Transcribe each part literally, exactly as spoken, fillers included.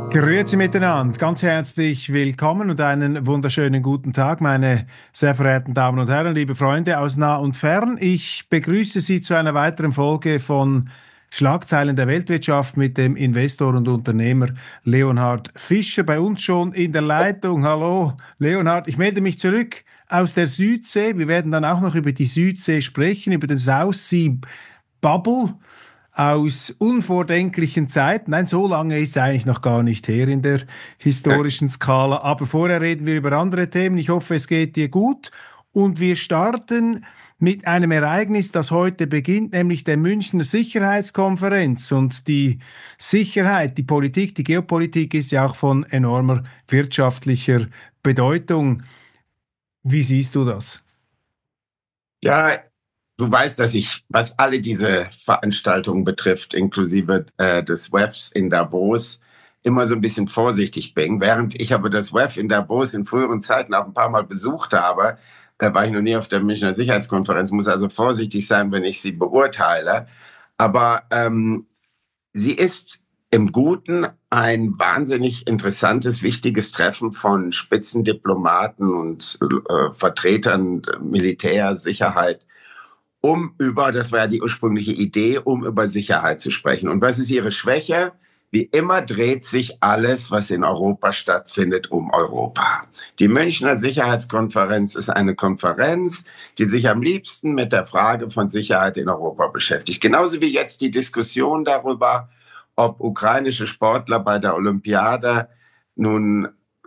Grüezi miteinander, ganz herzlich willkommen und einen wunderschönen guten Tag, meine sehr verehrten Damen und Herren, liebe Freunde aus nah und fern. Ich begrüße Sie zu einer weiteren Folge von Schlagzeilen der Weltwirtschaft mit dem Investor und Unternehmer Leonhard Fischer. Bei uns schon in der Leitung. Hallo Leonhard, ich melde mich zurück aus der Südsee. Wir werden dann auch noch über die Südsee sprechen, über den South Sea Bubble. Aus unvordenklichen Zeiten. Nein, so lange ist es eigentlich noch gar nicht her in der historischen Skala. Aber vorher reden wir über andere Themen. Ich hoffe, es geht dir gut. Und wir starten mit einem Ereignis, das heute beginnt, nämlich der Münchner Sicherheitskonferenz. Und die Sicherheit, die Politik, die Geopolitik ist ja auch von enormer wirtschaftlicher Bedeutung. Wie siehst du das? Ja, du weißt, dass ich, was alle diese Veranstaltungen betrifft, inklusive äh, des W E Fs in Davos, immer so ein bisschen vorsichtig bin. Während ich aber das W E F in Davos in früheren Zeiten auch ein paar Mal besucht habe, da war ich noch nie auf der Münchner Sicherheitskonferenz, muss also vorsichtig sein, wenn ich sie beurteile. Aber ähm, sie ist im Guten ein wahnsinnig interessantes, wichtiges Treffen von Spitzendiplomaten und äh, Vertretern Militär, Sicherheit, um über, das war ja die ursprüngliche Idee, um über Sicherheit zu sprechen. Und was ist ihre Schwäche? Wie immer dreht sich alles, was in Europa stattfindet, um Europa. Die Münchner Sicherheitskonferenz ist eine Konferenz, die sich am liebsten mit der Frage von Sicherheit in Europa beschäftigt. Genauso wie jetzt die Diskussion darüber, ob ukrainische Sportler bei der Olympiade nun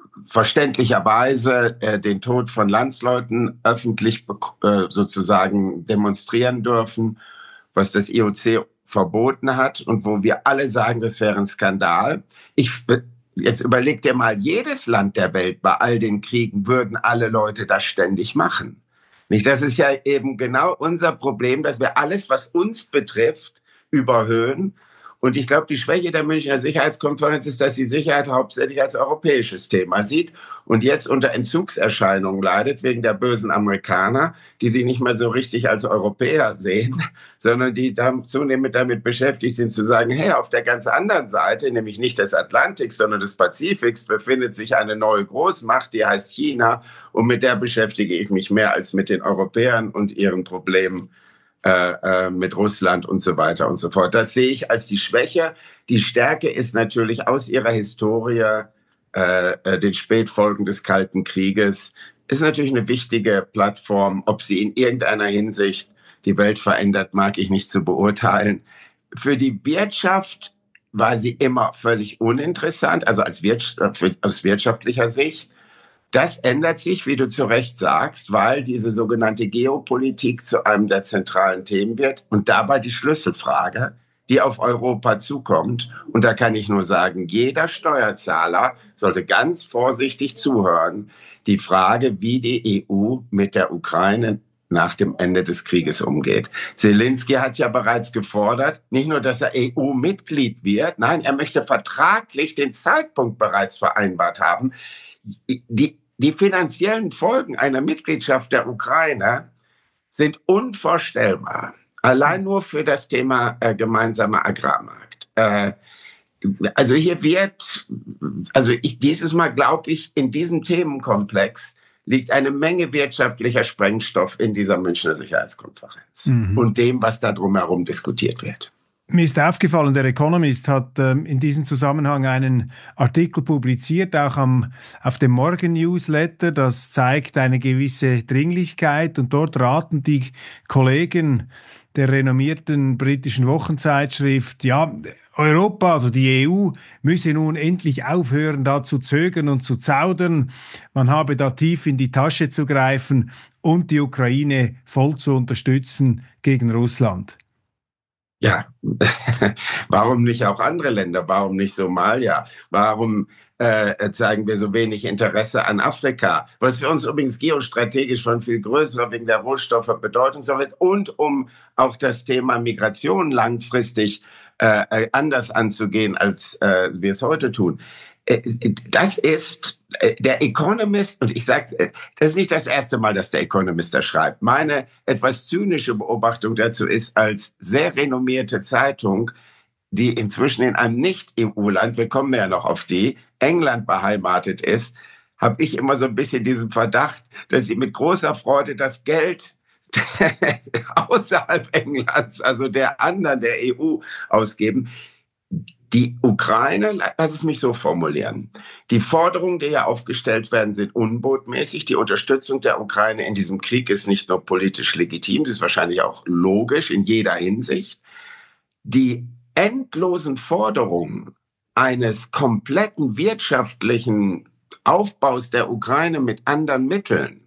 verständlicherweise äh, den Tod von Landsleuten öffentlich äh, sozusagen demonstrieren dürfen, was das I O C verboten hat und wo wir alle sagen, das wäre ein Skandal. Ich, jetzt überleg dir mal, jedes Land der Welt bei all den Kriegen würden alle Leute das ständig machen. Nicht? Das ist ja eben genau unser Problem, dass wir alles, was uns betrifft, überhöhen. Und ich glaube, die Schwäche der Münchner Sicherheitskonferenz ist, dass sie Sicherheit hauptsächlich als europäisches Thema sieht und jetzt unter Entzugserscheinungen leidet wegen der bösen Amerikaner, die sich nicht mehr so richtig als Europäer sehen, sondern die dann zunehmend damit beschäftigt sind zu sagen, hey, auf der ganz anderen Seite, nämlich nicht des Atlantiks, sondern des Pazifiks, befindet sich eine neue Großmacht, die heißt China, und mit der beschäftige ich mich mehr als mit den Europäern und ihren Problemen Äh, äh, mit Russland und so weiter und so fort. Das sehe ich als die Schwäche. Die Stärke ist natürlich aus ihrer Historie, äh, äh, den Spätfolgen des Kalten Krieges, ist natürlich eine wichtige Plattform. Ob sie in irgendeiner Hinsicht die Welt verändert, mag ich nicht zu beurteilen. Für die Wirtschaft war sie immer völlig uninteressant, also als Wirtschaft, aus wirtschaftlicher Sicht. Das ändert sich, wie du zu Recht sagst, weil diese sogenannte Geopolitik zu einem der zentralen Themen wird und dabei die Schlüsselfrage, die auf Europa zukommt. Und da kann ich nur sagen, jeder Steuerzahler sollte ganz vorsichtig zuhören. Die Frage, wie die E U mit der Ukraine nach dem Ende des Krieges umgeht. Zelensky hat ja bereits gefordert, nicht nur, dass er E U-Mitglied wird, nein, er möchte vertraglich den Zeitpunkt bereits vereinbart haben. Die, die finanziellen Folgen einer Mitgliedschaft der Ukraine sind unvorstellbar. Allein nur für das Thema äh, gemeinsamer Agrarmarkt. Äh, also hier wird, also ich, dieses Mal glaube ich, in diesem Themenkomplex liegt eine Menge wirtschaftlicher Sprengstoff in dieser Münchner Sicherheitskonferenz mhm. und dem, was da drumherum diskutiert wird. Mir ist aufgefallen, der Economist hat ähm, in diesem Zusammenhang einen Artikel publiziert, auch am, auf dem Morgen-Newsletter. Das zeigt eine gewisse Dringlichkeit und dort raten die Kollegen der renommierten britischen Wochenzeitschrift, ja, Europa, also die E U, müsse nun endlich aufhören, da zu zögern und zu zaudern. Man habe da tief in die Tasche zu greifen und die Ukraine voll zu unterstützen gegen Russland. Ja, warum nicht auch andere Länder? Warum nicht Somalia? Warum äh, zeigen wir so wenig Interesse an Afrika? Was für uns übrigens geostrategisch von viel größerer wegen der Rohstoffe Bedeutung hat und um auch das Thema Migration langfristig äh, anders anzugehen, als äh, wir es heute tun. Das ist der Economist, und ich sage, das ist nicht das erste Mal, dass der Economist das schreibt. Meine etwas zynische Beobachtung dazu ist, als sehr renommierte Zeitung die inzwischen in einem Nicht-E U-Land, wir kommen ja noch auf die, England beheimatet ist, habe ich immer so ein bisschen diesen Verdacht, dass sie mit großer Freude das Geld außerhalb Englands, also der anderen, der E U, ausgeben. Die Ukraine, lass es mich so formulieren, die Forderungen, die hier aufgestellt werden, sind unbotmäßig. Die Unterstützung der Ukraine in diesem Krieg ist nicht nur politisch legitim, das ist wahrscheinlich auch logisch in jeder Hinsicht. Die endlosen Forderungen eines kompletten wirtschaftlichen Aufbaus der Ukraine mit anderen Mitteln,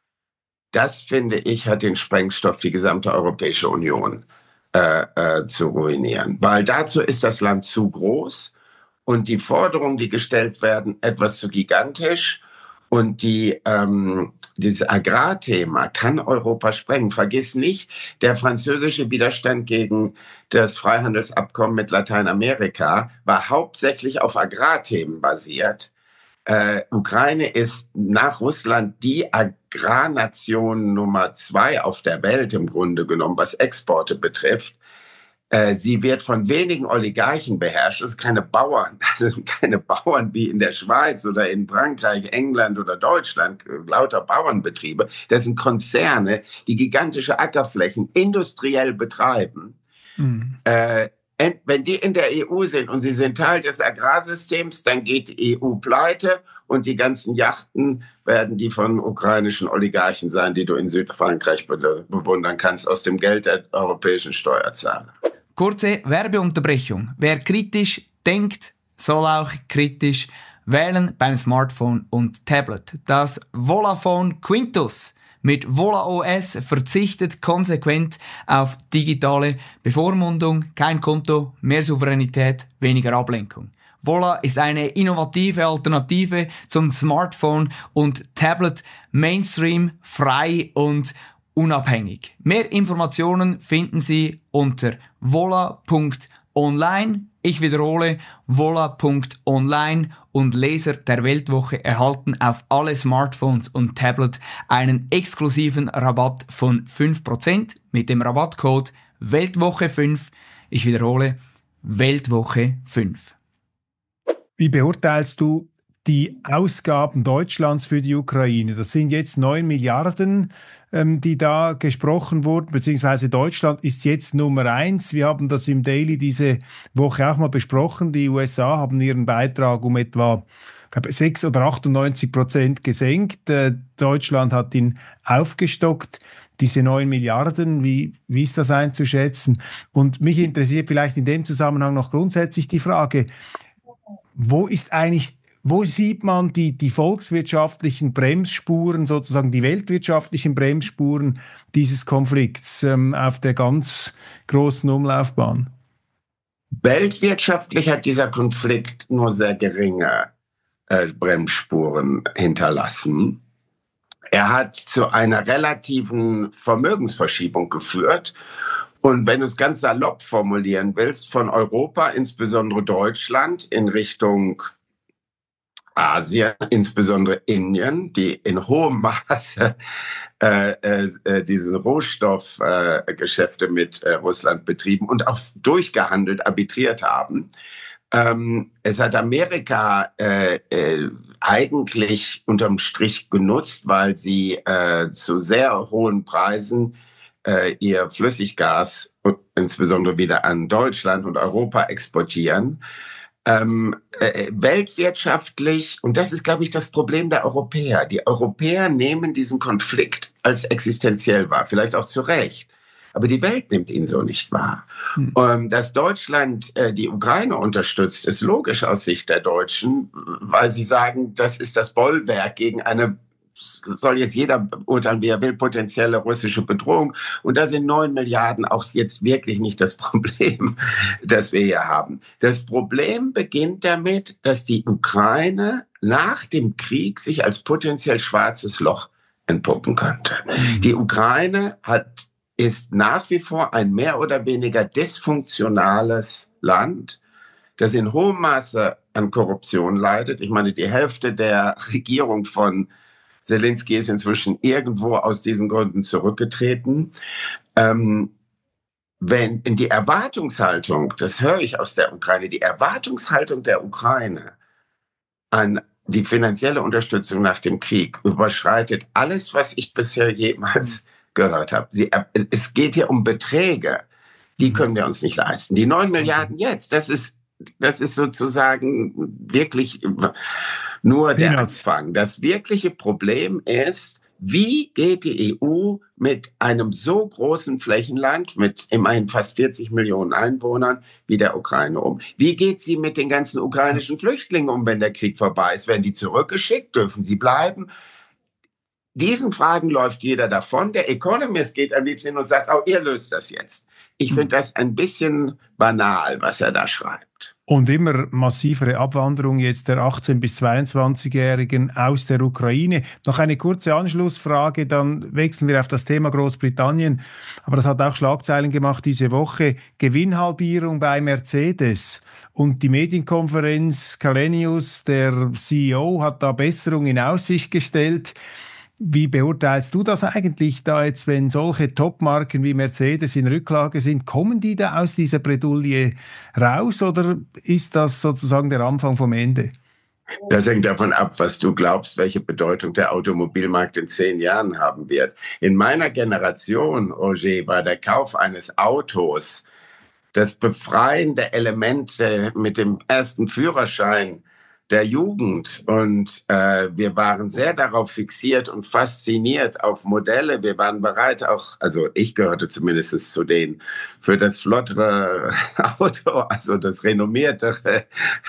das, finde ich, hat den Sprengstoff, die gesamte Europäische Union Äh, äh, zu ruinieren. Weil dazu ist das Land zu groß und die Forderungen, die gestellt werden, etwas zu gigantisch. Und die, ähm, dieses Agrarthema kann Europa sprengen. Vergiss nicht, der französische Widerstand gegen das Freihandelsabkommen mit Lateinamerika war hauptsächlich auf Agrarthemen basiert. Äh, Ukraine ist nach Russland die Agrarnation Nummer zwei auf der Welt im Grunde genommen, was Exporte betrifft. Äh, sie wird von wenigen Oligarchen beherrscht. Das sind keine Bauern. Das sind keine Bauern wie in der Schweiz oder in Frankreich, England oder Deutschland. Lauter Bauernbetriebe. Das sind Konzerne, die gigantische Ackerflächen industriell betreiben. Mhm. Äh, Wenn die in der E U sind und sie sind Teil des Agrarsystems, dann geht die E U pleite und die ganzen Yachten werden die von ukrainischen Oligarchen sein, die du in Südfrankreich be- bewundern kannst, aus dem Geld der europäischen Steuerzahler. Kurze Werbeunterbrechung. Wer kritisch denkt, soll auch kritisch wählen beim Smartphone und Tablet. Das Volaphone Quintus mit Vola O S verzichtet konsequent auf digitale Bevormundung, kein Konto, mehr Souveränität, weniger Ablenkung. Vola ist eine innovative Alternative zum Smartphone und Tablet, Mainstream, frei und unabhängig. Mehr Informationen finden Sie unter vola punkt online. Ich wiederhole, vola punkt online, und Leser der Weltwoche erhalten auf alle Smartphones und Tablet einen exklusiven Rabatt von fünf Prozent mit dem Rabattcode Weltwoche fünf. Ich wiederhole, Weltwoche fünf. Wie beurteilst du die Ausgaben Deutschlands für die Ukraine? Das sind jetzt neun Milliarden, ähm, die da gesprochen wurden, beziehungsweise Deutschland ist jetzt Nummer eins. Wir haben das im Daily diese Woche auch mal besprochen. Die U S A haben ihren Beitrag um etwa, ich glaube, sechs oder achtundneunzig Prozent gesenkt. Äh, Deutschland hat ihn aufgestockt. Diese neun Milliarden, wie, wie ist das einzuschätzen? Und mich interessiert vielleicht in dem Zusammenhang noch grundsätzlich die Frage, wo ist eigentlich Wo sieht man die, die volkswirtschaftlichen Bremsspuren, sozusagen die weltwirtschaftlichen Bremsspuren dieses Konflikts ähm, auf der ganz großen Umlaufbahn? Weltwirtschaftlich hat dieser Konflikt nur sehr geringe äh, Bremsspuren hinterlassen. Er hat zu einer relativen Vermögensverschiebung geführt. Und wenn du es ganz salopp formulieren willst, von Europa, insbesondere Deutschland, in Richtung Asien, insbesondere Indien, die in hohem Maße äh, äh, diesen Rohstoffgeschäfte äh, mit äh, Russland betrieben und auch durchgehandelt, arbitriert haben. Ähm, es hat Amerika äh, äh, eigentlich unterm Strich genutzt, weil sie äh, zu sehr hohen Preisen äh, ihr Flüssiggas insbesondere wieder an Deutschland und Europa exportieren. Ähm, äh, weltwirtschaftlich, und das ist, glaube ich, das Problem der Europäer. Die Europäer nehmen diesen Konflikt als existenziell wahr, vielleicht auch zu Recht. Aber die Welt nimmt ihn so nicht wahr. Hm. Ähm, dass Deutschland äh, die Ukraine unterstützt, ist logisch aus Sicht der Deutschen, weil sie sagen, das ist das Bollwerk gegen eine, soll jetzt jeder urteilen, wie er will, potenzielle russische Bedrohung. Und da sind neun Milliarden auch jetzt wirklich nicht das Problem, das wir hier haben. Das Problem beginnt damit, dass die Ukraine nach dem Krieg sich als potenziell schwarzes Loch entpuppen könnte. Die Ukraine hat, ist nach wie vor ein mehr oder weniger dysfunktionales Land, das in hohem Maße an Korruption leidet. Ich meine, die Hälfte der Regierung von Zelensky ist inzwischen irgendwo aus diesen Gründen zurückgetreten. Ähm, wenn in die Erwartungshaltung, das höre ich aus der Ukraine, die Erwartungshaltung der Ukraine an die finanzielle Unterstützung nach dem Krieg überschreitet alles, was ich bisher jemals gehört habe. Sie, es geht hier um Beträge, die können wir uns nicht leisten. Die neun Milliarden jetzt, das ist, das ist sozusagen wirklich nur der Anfang. Das wirkliche Problem ist, wie geht die E U mit einem so großen Flächenland, mit immerhin fast vierzig Millionen Einwohnern, wie der Ukraine um? Wie geht sie mit den ganzen ukrainischen Flüchtlingen um, wenn der Krieg vorbei ist? Werden die zurückgeschickt? Dürfen sie bleiben? Diesen Fragen läuft jeder davon. Der Economist geht am liebsten hin und sagt, oh, ihr löst das jetzt. Ich finde das ein bisschen banal, was er da schreibt. Und immer massivere Abwanderung jetzt der achtzehn- bis zweiundzwanzigjährigen aus der Ukraine. Noch eine kurze Anschlussfrage, dann wechseln wir auf das Thema Großbritannien. Aber das hat auch Schlagzeilen gemacht diese Woche. Gewinnhalbierung bei Mercedes. Und die Medienkonferenz Kalenius, der C E O, hat da Besserung in Aussicht gestellt. Wie beurteilst du das eigentlich da jetzt, wenn solche Topmarken wie Mercedes in Rücklage sind? Kommen die da aus dieser Bredouille raus oder ist das sozusagen der Anfang vom Ende? Das hängt davon ab, was du glaubst, welche Bedeutung der Automobilmarkt in zehn Jahren haben wird. In meiner Generation, Roger, war der Kauf eines Autos das befreiende Element mit dem ersten Führerschein der Jugend und äh, wir waren sehr darauf fixiert und fasziniert auf Modelle. Wir waren bereit auch, also ich gehörte zumindest zu denen, für das flottere Auto, also das renommiertere,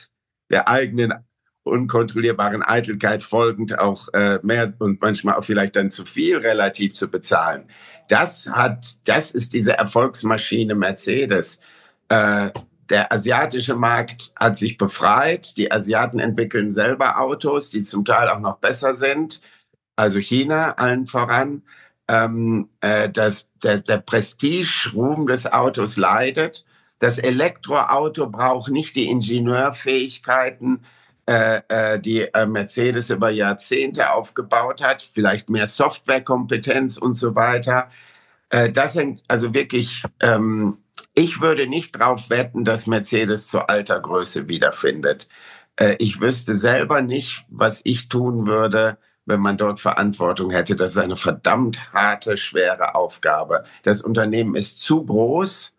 der eigenen unkontrollierbaren Eitelkeit folgend auch äh, mehr und manchmal auch vielleicht dann zu viel relativ zu bezahlen. Das hat, das ist diese Erfolgsmaschine Mercedes. Äh, Der asiatische Markt hat sich befreit. Die Asiaten entwickeln selber Autos, die zum Teil auch noch besser sind. Also China allen voran. Ähm, äh, das, der, der Prestige-Ruhm des Autos leidet. Das Elektroauto braucht nicht die Ingenieurfähigkeiten, äh, äh, die äh, Mercedes über Jahrzehnte aufgebaut hat. Vielleicht mehr Softwarekompetenz und so weiter. Äh, das hängt also wirklich... Ähm, Ich würde nicht darauf wetten, dass Mercedes zur alter Größe wiederfindet. Ich wüsste selber nicht, was ich tun würde, wenn man dort Verantwortung hätte. Das ist eine verdammt harte, schwere Aufgabe. Das Unternehmen ist zu groß,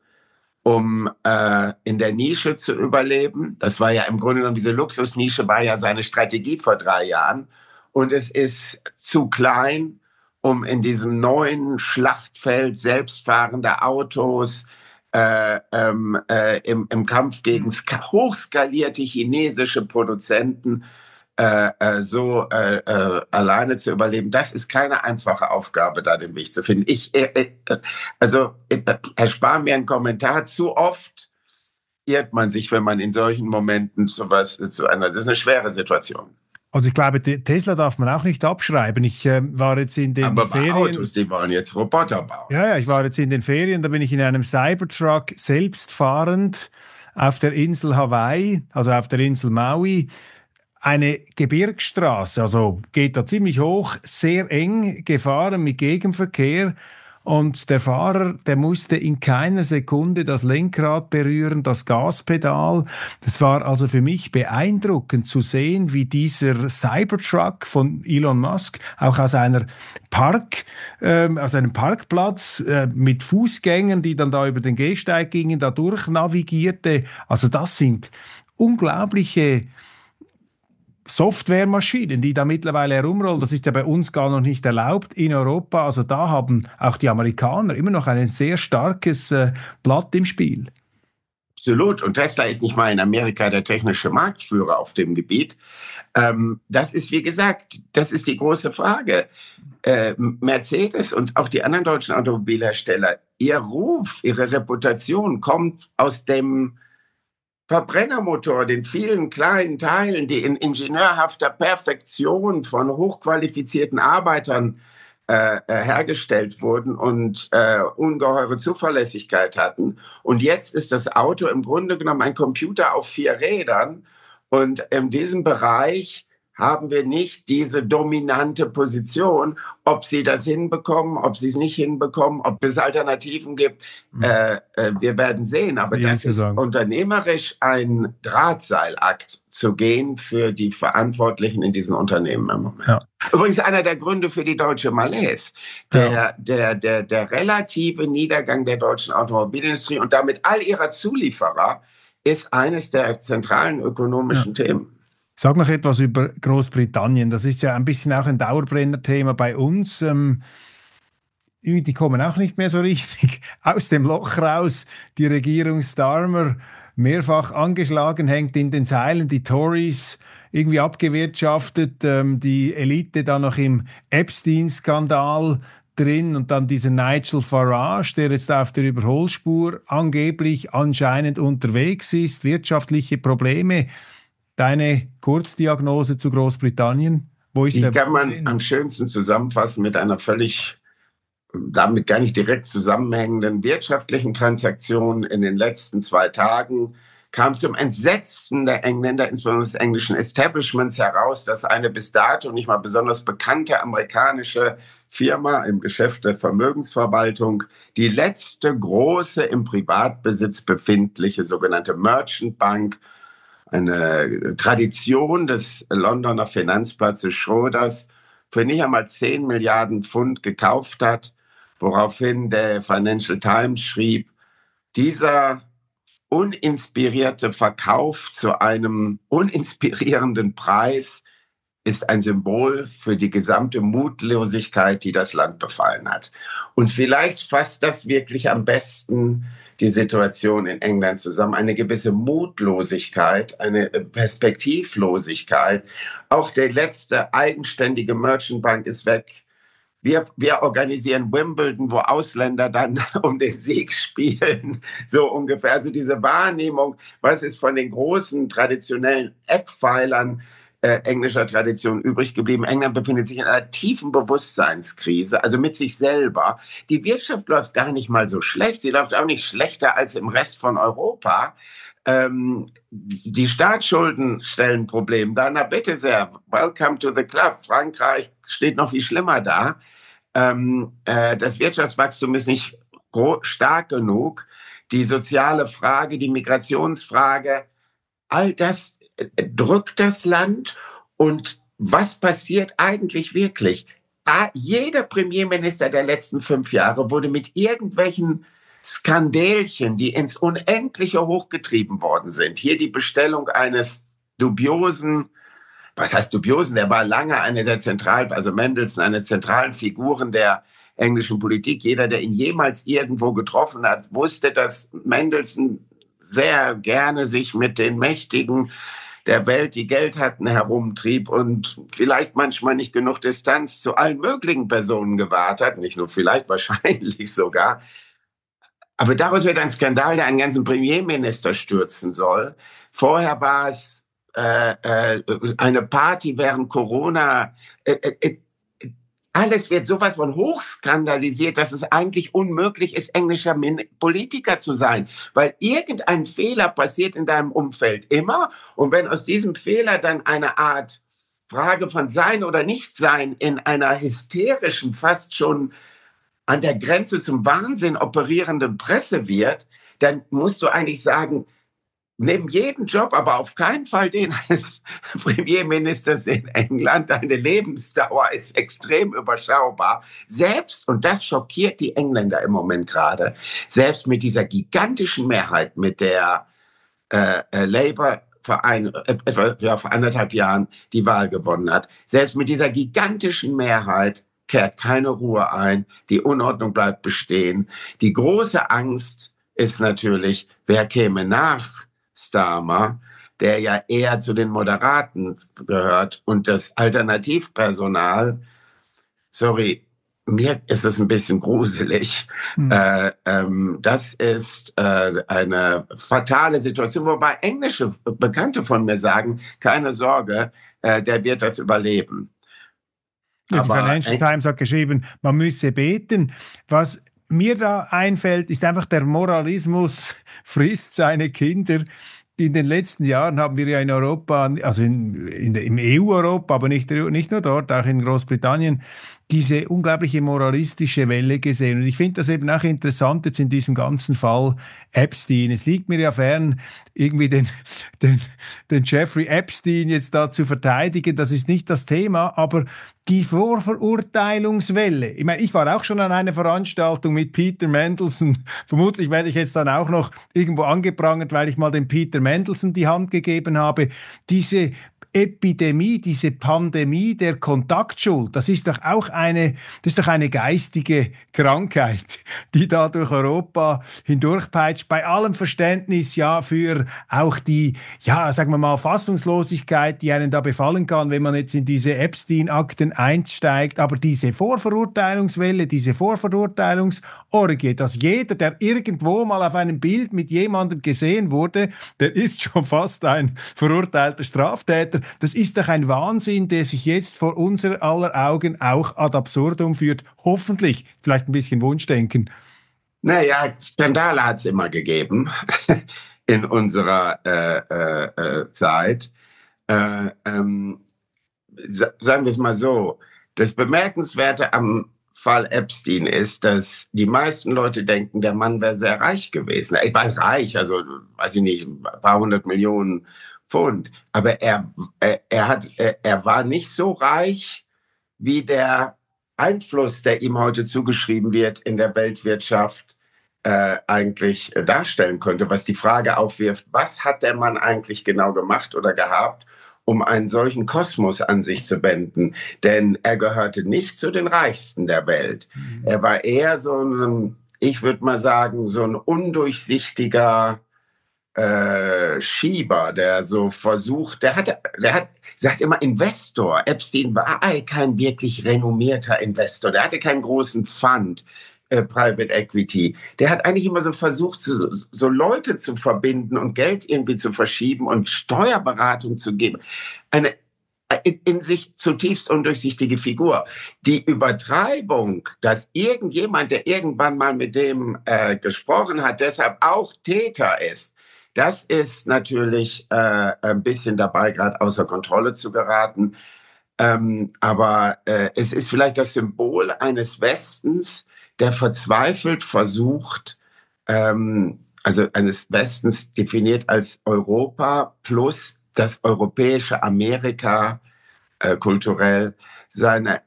um äh, in der Nische zu überleben. Das war ja im Grunde genommen, diese Luxusnische war ja seine Strategie vor drei Jahren. Und es ist zu klein, um in diesem neuen Schlachtfeld selbstfahrender Autos, Äh, ähm, äh, im, im Kampf gegen hochskalierte chinesische Produzenten äh, äh, so äh, äh, alleine zu überleben. Das ist keine einfache Aufgabe, da den Weg zu finden. Ich, äh, äh, also äh, erspare mir einen Kommentar. Zu oft irrt man sich, wenn man in solchen Momenten zu was, zu einer, das ist eine schwere Situation. Also ich glaube, Tesla darf man auch nicht abschreiben. Ich äh, war jetzt in den Aber Ferien... Aber Autos, die wollen jetzt Roboter bauen. Ja, ja, ich war jetzt in den Ferien, da bin ich in einem Cybertruck selbstfahrend auf der Insel Hawaii, also auf der Insel Maui. Eine Gebirgsstraße, also geht da ziemlich hoch, sehr eng gefahren mit Gegenverkehr. Und der Fahrer, der musste in keiner Sekunde das Lenkrad berühren, das Gaspedal. Das war also für mich beeindruckend zu sehen, wie dieser Cybertruck von Elon Musk auch aus einer Park, äh, aus einem Parkplatz äh, mit Fußgängern, die dann da über den Gehsteig gingen, da durch navigierte. Also das sind unglaubliche Softwaremaschinen, die da mittlerweile herumrollen. Das ist ja bei uns gar noch nicht erlaubt in Europa. Also da haben auch die Amerikaner immer noch ein sehr starkes äh, Blatt im Spiel. Absolut. Und Tesla ist nicht mal in Amerika der technische Marktführer auf dem Gebiet. Ähm, das ist, wie gesagt, das ist die große Frage. Äh, Mercedes und auch die anderen deutschen Automobilhersteller, ihr Ruf, ihre Reputation kommt aus dem Verbrennermotor, den vielen kleinen Teilen, die in ingenieurhafter Perfektion von hochqualifizierten Arbeitern äh, hergestellt wurden und äh, ungeheure Zuverlässigkeit hatten. Und jetzt ist das Auto im Grunde genommen ein Computer auf vier Rädern. Und in diesem Bereich haben wir nicht diese dominante Position. Ob sie das hinbekommen, ob sie es nicht hinbekommen, ob es Alternativen gibt, mhm. äh, äh, wir werden sehen. Aber Wie das ist sagen. unternehmerisch ein Drahtseilakt zu gehen für die Verantwortlichen in diesen Unternehmen im Moment. Ja. Übrigens einer der Gründe für die deutsche Malaise. Der, ja. der, der, der relative Niedergang der deutschen Automobilindustrie und damit all ihrer Zulieferer ist eines der zentralen ökonomischen ja. Themen. Sag noch etwas über Großbritannien. Das ist ja ein bisschen auch ein Dauerbrenner-Thema bei uns. Ähm, die kommen auch nicht mehr so richtig aus dem Loch raus. Die Regierung Starmer mehrfach angeschlagen, hängt in den Seilen. Die Tories irgendwie abgewirtschaftet. Ähm, die Elite dann noch im Epstein-Skandal drin. Und dann dieser Nigel Farage, der jetzt auf der Überholspur angeblich anscheinend unterwegs ist. Wirtschaftliche Probleme. Deine Kurzdiagnose zu Großbritannien? Wo ist Die der kann man am schönsten zusammenfassen mit einer völlig, damit gar nicht direkt zusammenhängenden wirtschaftlichen Transaktion. In den letzten zwei Tagen kam zum Entsetzen der Engländer, insbesondere des englischen Establishments, heraus, dass eine bis dato nicht mal besonders bekannte amerikanische Firma im Geschäft der Vermögensverwaltung die letzte große im Privatbesitz befindliche sogenannte Merchant Bank, eine Tradition des Londoner Finanzplatzes Schroders, für nicht einmal zehn Milliarden Pfund gekauft hat, woraufhin der Financial Times schrieb, dieser uninspirierte Verkauf zu einem uninspirierenden Preis ist ein Symbol für die gesamte Mutlosigkeit, die das Land befallen hat. Und vielleicht fasst das wirklich am besten die Situation in England zusammen. Eine gewisse Mutlosigkeit, eine Perspektivlosigkeit. Auch die letzte eigenständige Merchant Bank ist weg. Wir, wir organisieren Wimbledon, wo Ausländer dann um den Sieg spielen. So ungefähr. Also diese Wahrnehmung, was ist von den großen traditionellen Eckpfeilern Äh, englischer Tradition übrig geblieben. England befindet sich in einer tiefen Bewusstseinskrise, also mit sich selber. Die Wirtschaft läuft gar nicht mal so schlecht. Sie läuft auch nicht schlechter als im Rest von Europa. Ähm, die Staatsschulden stellen ein Problem dar. Na bitte sehr, welcome to the club. Frankreich steht noch viel schlimmer da. Ähm, äh, das Wirtschaftswachstum ist nicht stark genug. Die soziale Frage, die Migrationsfrage, all das drückt das Land. Und was passiert eigentlich wirklich? Ah, jeder Premierminister der letzten fünf Jahre wurde mit irgendwelchen Skandälchen, die ins Unendliche hochgetrieben worden sind. Hier die Bestellung eines dubiosen, was heißt dubiosen? Der war lange eine der zentralen, also Mendelssohn, eine zentralen Figuren der englischen Politik. Jeder, der ihn jemals irgendwo getroffen hat, wusste, dass Mendelssohn sehr gerne sich mit den Mächtigen der Welt, die Geld hatten, herumtrieb und vielleicht manchmal nicht genug Distanz zu allen möglichen Personen gewahrt hat. Nicht nur vielleicht, wahrscheinlich sogar. Aber daraus wird ein Skandal, der einen ganzen Premierminister stürzen soll. Vorher war es äh, äh, eine Party während Corona. Äh, äh, Alles wird sowas von hochskandalisiert, dass es eigentlich unmöglich ist, englischer Politiker zu sein. Weil irgendein Fehler passiert in deinem Umfeld immer. Und wenn aus diesem Fehler dann eine Art Frage von Sein oder Nichtsein in einer hysterischen, fast schon an der Grenze zum Wahnsinn operierenden Presse wird, dann musst du eigentlich sagen, neben jedem Job, aber auf keinen Fall den eines Premierministers in England. Deine Lebensdauer ist extrem überschaubar. Selbst, und das schockiert die Engländer im Moment gerade, selbst mit dieser gigantischen Mehrheit, mit der äh, äh, Labour vor, ein, äh, ja, vor anderthalb Jahren die Wahl gewonnen hat, selbst mit dieser gigantischen Mehrheit kehrt keine Ruhe ein. Die Unordnung bleibt bestehen. Die große Angst ist natürlich, wer käme nach Starmer, der ja eher zu den Moderaten gehört, und das Alternativpersonal, sorry, mir ist es ein bisschen gruselig. Mhm. Äh, ähm, das ist äh, eine fatale Situation, wobei englische Bekannte von mir sagen, keine Sorge, äh, der wird das überleben. Ja, die Financial Times hat geschrieben, man müsse beten. Was mir da einfällt, ist einfach, der Moralismus frisst seine Kinder. in den letzten Jahren haben wir ja in Europa, also in, in, im E U-Europa, aber nicht, nicht nur dort, auch in Großbritannien, diese unglaubliche moralistische Welle gesehen. Und ich finde das eben auch interessant jetzt in diesem ganzen Fall Epstein. Es liegt mir ja fern, irgendwie den, den, den Jeffrey Epstein jetzt da zu verteidigen. Das ist nicht das Thema, aber die Vorverurteilungswelle. Ich meine, ich war auch schon an einer Veranstaltung mit Peter Mandelson. Vermutlich werde ich jetzt dann auch noch irgendwo angeprangert, weil ich mal dem Peter Mandelson die Hand gegeben habe. Diese Epidemie, diese Pandemie der Kontaktschuld, das ist doch auch eine, das ist doch eine geistige Krankheit, die da durch Europa hindurchpeitscht, bei allem Verständnis ja für auch die, ja, sagen wir mal, Fassungslosigkeit, die einen da befallen kann, wenn man jetzt in diese Epstein-Akten einsteigt, aber diese Vorverurteilungswelle, diese Vorverurteilungsorgie, dass jeder, der irgendwo mal auf einem Bild mit jemandem gesehen wurde, der ist schon fast ein verurteilter Straftäter. Das ist doch ein Wahnsinn, der sich jetzt vor unser aller Augen auch ad absurdum führt. Hoffentlich, vielleicht ein bisschen Wunschdenken. Naja, Skandale hat es immer gegeben in unserer äh, äh, Zeit. Äh, ähm, sagen wir es mal so, das Bemerkenswerte am Fall Epstein ist, dass die meisten Leute denken, der Mann wäre sehr reich gewesen. Er war reich, also weiß ich nicht, ein paar hundert Millionen Pfund. Aber er, er, er, hat, er, er war nicht so reich, wie der Einfluss, der ihm heute zugeschrieben wird in der Weltwirtschaft, äh, eigentlich äh, darstellen könnte, was die Frage aufwirft, was hat der Mann eigentlich genau gemacht oder gehabt, um einen solchen Kosmos an sich zu wenden? Denn er gehörte nicht zu den Reichsten der Welt. Mhm. Er war eher so ein, ich würde mal sagen, so ein undurchsichtiger Äh, Schieber, der so versucht, der hat, der hat, sagt immer Investor. Epstein war kein wirklich renommierter Investor. Der hatte keinen großen Fund, äh, Private Equity. Der hat eigentlich immer so versucht, so, so Leute zu verbinden und Geld irgendwie zu verschieben und Steuerberatung zu geben. Eine in sich zutiefst undurchsichtige Figur. Die Übertreibung, dass irgendjemand, der irgendwann mal mit dem äh, gesprochen hat, deshalb auch Täter ist, das ist natürlich äh, ein bisschen dabei, gerade außer Kontrolle zu geraten. Ähm, aber äh, es ist vielleicht das Symbol eines Westens, der verzweifelt versucht, ähm, also eines Westens definiert als Europa plus das europäische Amerika äh, kulturell, seine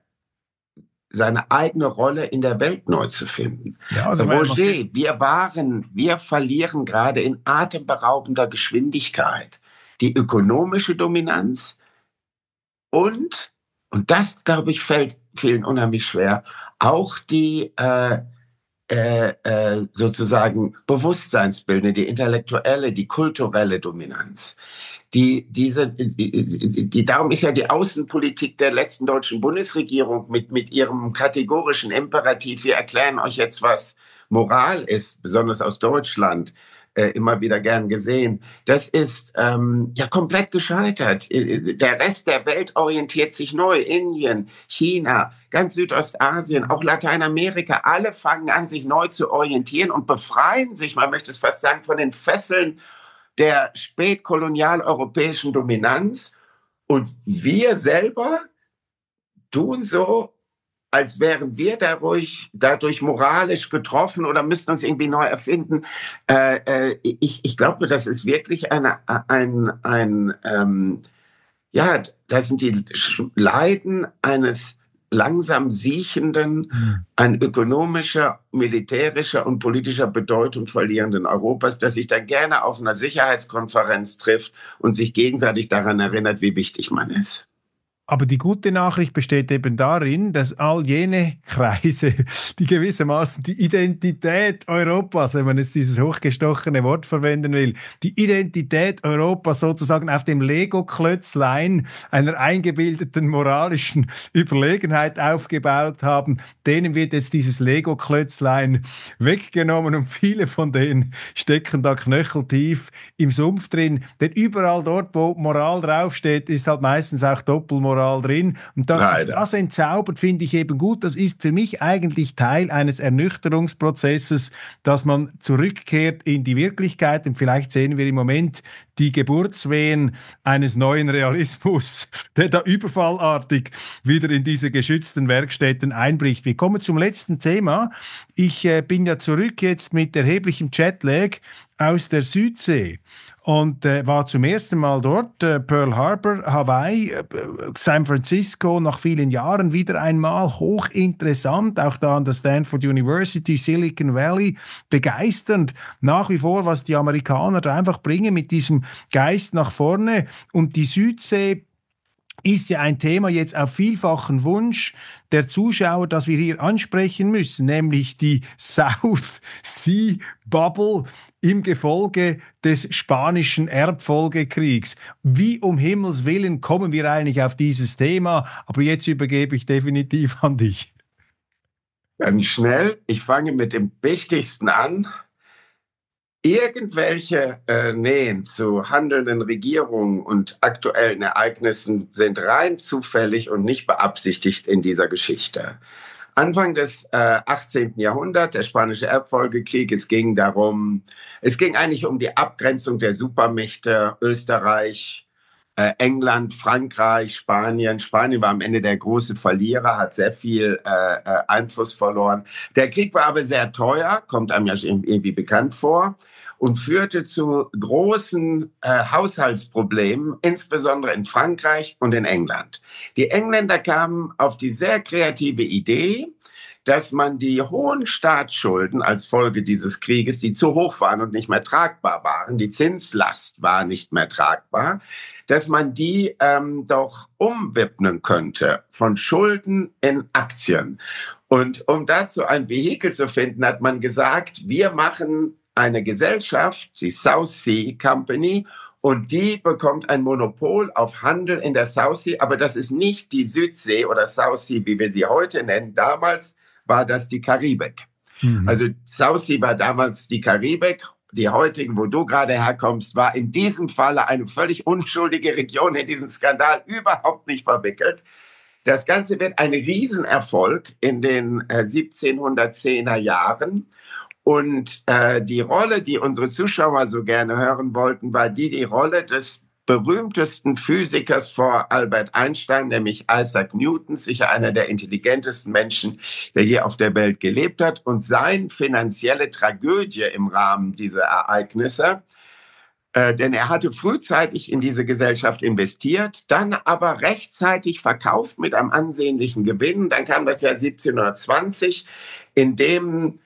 seine eigene Rolle in der Welt neu zu finden. Ja, also Roger, wir waren, wir verlieren gerade in atemberaubender Geschwindigkeit die ökonomische Dominanz und, und das, glaube ich, fällt vielen unheimlich schwer, auch die äh, äh, äh, sozusagen Bewusstseinsbildende, die intellektuelle, die kulturelle Dominanz. Die, diese, die, die, darum ist ja die Außenpolitik der letzten deutschen Bundesregierung mit, mit ihrem kategorischen Imperativ, wir erklären euch jetzt, was Moral ist, besonders aus Deutschland, äh, immer wieder gern gesehen. Das ist ähm, ja komplett gescheitert. Der Rest der Welt orientiert sich neu. Indien, China, ganz Südostasien, auch Lateinamerika, alle fangen an, sich neu zu orientieren und befreien sich, man möchte es fast sagen, von den Fesseln der spätkolonial-europäischen Dominanz. Und wir selber tun so, als wären wir dadurch, dadurch moralisch getroffen oder müssten uns irgendwie neu erfinden. Äh, äh, ich, ich glaube, das ist wirklich eine, ein, ein ähm, ja, das sind die Leiden eines langsam siechenden, an ökonomischer, militärischer und politischer Bedeutung verlierenden Europas, das sich dann gerne auf einer Sicherheitskonferenz trifft und sich gegenseitig daran erinnert, wie wichtig man ist. Aber die gute Nachricht besteht eben darin, dass all jene Kreise, die gewissermaßen die Identität Europas, wenn man jetzt dieses hochgestochene Wort verwenden will, die Identität Europas sozusagen auf dem Lego-Klötzlein einer eingebildeten moralischen Überlegenheit aufgebaut haben, denen wird jetzt dieses Lego-Klötzlein weggenommen und viele von denen stecken da knöcheltief im Sumpf drin. Denn überall dort, wo Moral draufsteht, ist halt meistens auch Doppelmoral drin. Und dass sich das entzaubert, finde ich eben gut. Das ist für mich eigentlich Teil eines Ernüchterungsprozesses, dass man zurückkehrt in die Wirklichkeit. Und vielleicht sehen wir im Moment die Geburtswehen eines neuen Realismus, der da überfallartig wieder in diese geschützten Werkstätten einbricht. Wir kommen zum letzten Thema. Ich äh, bin ja zurück jetzt mit erheblichem Jetlag aus der Südsee und äh, war zum ersten Mal dort, äh, Pearl Harbor, Hawaii, äh, San Francisco, nach vielen Jahren wieder einmal hochinteressant, auch da an der Stanford University, Silicon Valley, begeisternd, nach wie vor, was die Amerikaner da einfach bringen mit diesem Geist nach vorne. Und die Südsee ist ja ein Thema jetzt auf vielfachen Wunsch der Zuschauer, das wir hier ansprechen müssen, nämlich die South Sea Bubble im Gefolge des spanischen Erbfolgekriegs. Wie um Himmels Willen kommen wir eigentlich auf dieses Thema? Aber jetzt übergebe ich definitiv an dich. Ganz schnell. Ich fange mit dem Wichtigsten an. Irgendwelche äh, Nähen zu handelnden Regierungen und aktuellen Ereignissen sind rein zufällig und nicht beabsichtigt in dieser Geschichte. Anfang des äh, achtzehnten Jahrhunderts, der spanische Erbfolgekrieg, es ging darum, es ging eigentlich um die Abgrenzung der Supermächte Österreich, äh, England, Frankreich, Spanien. Spanien war am Ende der große Verlierer, hat sehr viel äh, äh, Einfluss verloren. Der Krieg war aber sehr teuer, kommt einem ja irgendwie bekannt vor, und führte zu großen äh, Haushaltsproblemen, insbesondere in Frankreich und in England. Die Engländer kamen auf die sehr kreative Idee, dass man die hohen Staatsschulden als Folge dieses Krieges, die zu hoch waren und nicht mehr tragbar waren, die Zinslast war nicht mehr tragbar, dass man die ähm, doch umwidmen könnte von Schulden in Aktien. Und um dazu ein Vehikel zu finden, hat man gesagt, wir machen eine Gesellschaft, die South Sea Company, und die bekommt ein Monopol auf Handel in der South Sea, aber das ist nicht die Südsee oder South Sea, wie wir sie heute nennen. Damals war das die Karibik. Mhm. Also South Sea war damals die Karibik. Die heutigen, wo du gerade herkommst, war in diesem Falle eine völlig unschuldige Region in diesen Skandal überhaupt nicht verwickelt. Das Ganze wird ein Riesenerfolg in den äh, siebzehnhundertzehner Jahren. Und äh, die Rolle, die unsere Zuschauer so gerne hören wollten, war die, die Rolle des berühmtesten Physikers vor Albert Einstein, nämlich Isaac Newton, sicher einer der intelligentesten Menschen, der hier auf der Welt gelebt hat, und seine finanzielle Tragödie im Rahmen dieser Ereignisse. Äh, denn er hatte frühzeitig in diese Gesellschaft investiert, dann aber rechtzeitig verkauft mit einem ansehnlichen Gewinn. Dann kam das Jahr siebzehnhundertzwanzig, in dem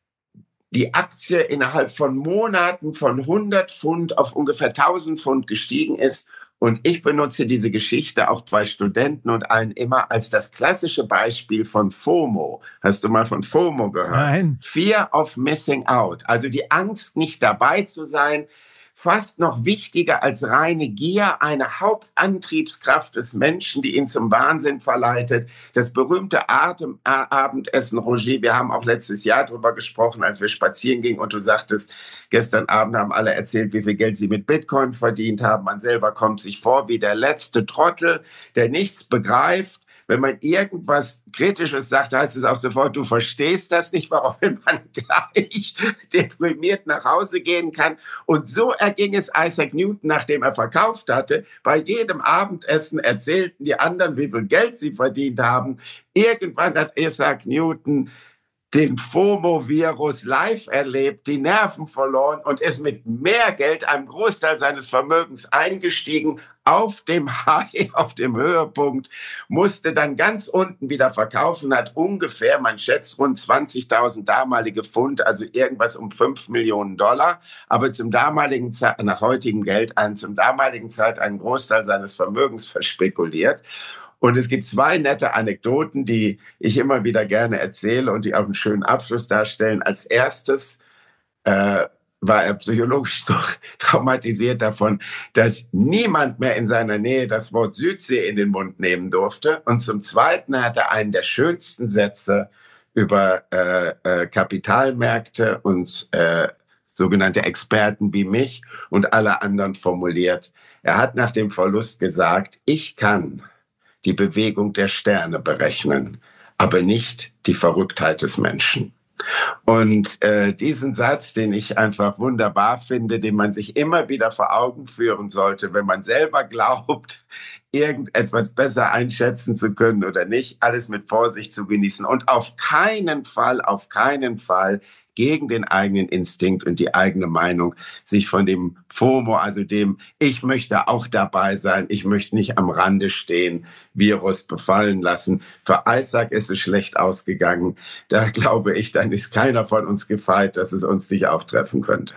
die Aktie innerhalb von Monaten von hundert Pfund auf ungefähr tausend Pfund gestiegen ist. Und ich benutze diese Geschichte auch bei Studenten und allen immer als das klassische Beispiel von FOMO. Hast du mal von FOMO gehört? Nein. Fear of Missing Out. Also die Angst, nicht dabei zu sein. Fast noch wichtiger als reine Gier, eine Hauptantriebskraft des Menschen, die ihn zum Wahnsinn verleitet. Das berühmte Atem- äh, Abendessen, Roger, wir haben auch letztes Jahr darüber gesprochen, als wir spazieren gingen und du sagtest, gestern Abend haben alle erzählt, wie viel Geld sie mit Bitcoin verdient haben. Man selber kommt sich vor wie der letzte Trottel, der nichts begreift. Wenn man irgendwas Kritisches sagt, heißt es auch sofort, du verstehst das nicht, woraufhin man gleich deprimiert nach Hause gehen kann. Und so erging es Isaac Newton, nachdem er verkauft hatte. Bei jedem Abendessen erzählten die anderen, wie viel Geld sie verdient haben. Irgendwann hat Isaac Newton den FOMO-Virus live erlebt, die Nerven verloren und ist mit mehr Geld, einem Großteil seines Vermögens eingestiegen, auf dem High, auf dem Höhepunkt, musste dann ganz unten wieder verkaufen, hat ungefähr, man schätzt, rund zwanzigtausend damalige Pfund, also irgendwas um fünf Millionen Dollar, aber zum damaligen Zeit, nach heutigem Geld, einen, zum damaligen Zeit einen Großteil seines Vermögens verspekuliert. Und es gibt zwei nette Anekdoten, die ich immer wieder gerne erzähle und die auch einen schönen Abschluss darstellen. Als erstes äh, war er psychologisch so traumatisiert davon, dass niemand mehr in seiner Nähe das Wort Südsee in den Mund nehmen durfte. Und zum Zweiten hat er einen der schönsten Sätze über äh, äh, Kapitalmärkte und äh, sogenannte Experten wie mich und alle anderen formuliert. Er hat nach dem Verlust gesagt, ich kann die Bewegung der Sterne berechnen, aber nicht die Verrücktheit des Menschen. Und äh, diesen Satz, den ich einfach wunderbar finde, den man sich immer wieder vor Augen führen sollte, wenn man selber glaubt, irgendetwas besser einschätzen zu können oder nicht, alles mit Vorsicht zu genießen und auf keinen Fall, auf keinen Fall gegen den eigenen Instinkt und die eigene Meinung sich von dem FOMO, also dem ich möchte auch dabei sein, ich möchte nicht am Rande stehen, Virus befallen lassen. Für Isaac ist es schlecht ausgegangen. Da glaube ich, dann ist keiner von uns gefeit, dass es uns nicht auch treffen könnte.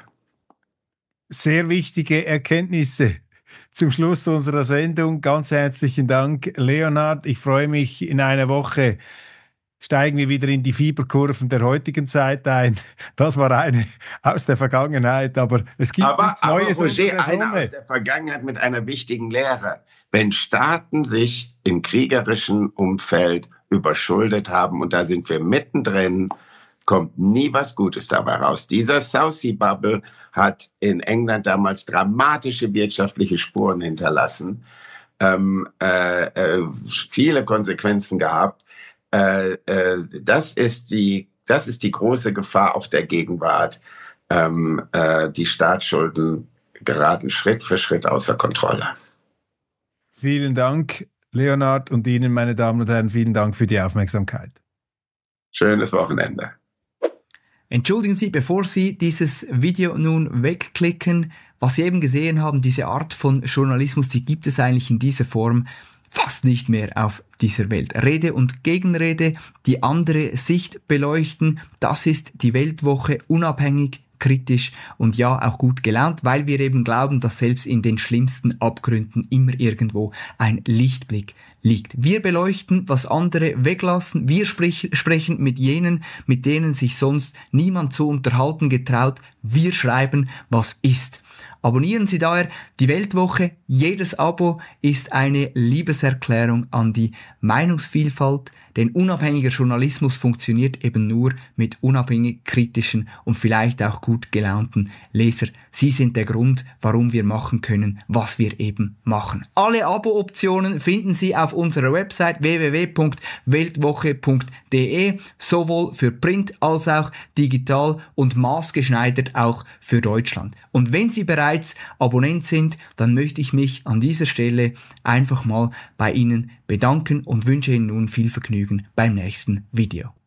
Sehr wichtige Erkenntnisse zum Schluss unserer Sendung. Ganz herzlichen Dank, Leonhard. Ich freue mich, in einer Woche steigen wir wieder in die Fieberkurven der heutigen Zeit ein. Das war eine aus der Vergangenheit, aber es gibt aber, nichts Neues. Aber Roger, eine aus der Vergangenheit mit einer wichtigen Lehre. Wenn Staaten sich im kriegerischen Umfeld überschuldet haben, und da sind wir mittendrin, kommt nie was Gutes dabei raus. Dieser South Sea Bubble hat in England damals dramatische wirtschaftliche Spuren hinterlassen, ähm, äh, äh, viele Konsequenzen gehabt. Äh, äh, das ist die, das ist die große Gefahr auch der Gegenwart. Ähm, äh, die Staatsschulden geraten Schritt für Schritt außer Kontrolle. Vielen Dank, Leonhard, und Ihnen, meine Damen und Herren, vielen Dank für die Aufmerksamkeit. Schönes Wochenende. Entschuldigen Sie, bevor Sie dieses Video nun wegklicken, was Sie eben gesehen haben, diese Art von Journalismus, die gibt es eigentlich in dieser Form fast nicht mehr auf dieser Welt. Rede und Gegenrede, die andere Sicht beleuchten, das ist die Weltwoche, unabhängig, kritisch und ja, auch gut gelaunt, weil wir eben glauben, dass selbst in den schlimmsten Abgründen immer irgendwo ein Lichtblick liegt. Wir beleuchten, was andere weglassen, wir sprich, sprechen mit jenen, mit denen sich sonst niemand zu unterhalten getraut, wir schreiben, was ist. Abonnieren Sie daher die Weltwoche. Jedes Abo ist eine Liebeserklärung an die Meinungsvielfalt, denn unabhängiger Journalismus funktioniert eben nur mit unabhängig kritischen und vielleicht auch gut gelaunten Leser. Sie sind der Grund, warum wir machen können, was wir eben machen. Alle Abo-Optionen finden Sie auf unserer Website w w w punkt weltwoche punkt d e, sowohl für Print als auch digital und maßgeschneidert auch für Deutschland. Und wenn Sie bereits Abonnent sind, dann möchte ich mich an dieser Stelle einfach mal bei Ihnen bedanken und wünsche Ihnen nun viel Vergnügen beim nächsten Video.